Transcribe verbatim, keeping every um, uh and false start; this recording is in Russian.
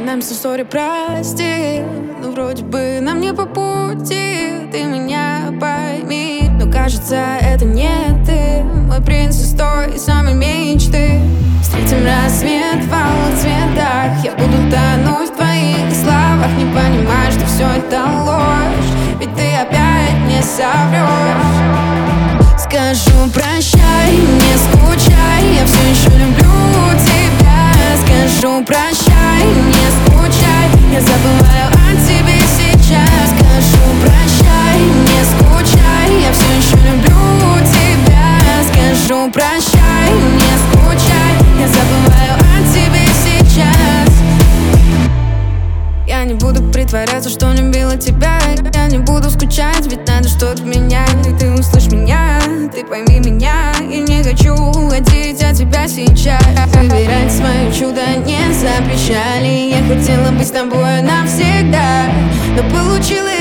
Признаемся в ссоре, прости, но вроде бы нам не по пути. Ты меня пойми, но кажется, это не ты. Мой принц из той самой мечты. Встретим рассвет в алых цветах. Я буду тонуть в твоих словах, не понимая, что все это ложь, ведь ты опять не соврешь. Скажу прощай, не скучай, я все еще люблю тебя. Скажу прощай, не скучай, я забываю о тебе сейчас. Скажу прощай, не скучай, я все еще люблю тебя. Скажу прощай, не скучай, я забываю о тебе сейчас. Я не буду притворяться, что любила тебя. Я не буду скучать, ведь надо что-то менять. И ты услышь меня, ты пойми меня. И не хочу уходить от тебя сейчас. Выбирать свое чудо не запрещали. Я хотела быть с тобой навсегда, но получилось